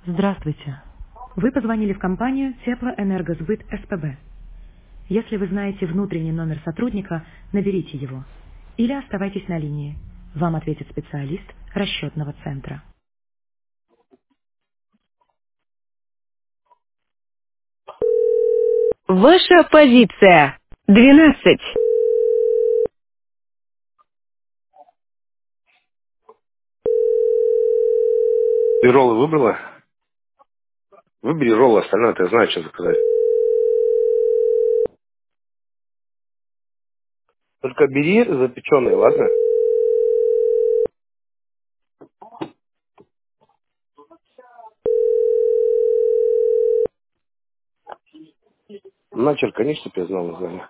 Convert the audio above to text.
Здравствуйте. Вы позвонили в компанию Теплоэнергосбыт СПБ. Если вы знаете внутренний номер сотрудника, наберите его. Или оставайтесь на линии. Вам ответит специалист расчетного центра. Ваша позиция. 12. Ты роллы выбрала? Выбери роллы, остальное ты знаешь, что заказать. Только бери запеченные, ладно? На черкани, чтоб я знал название.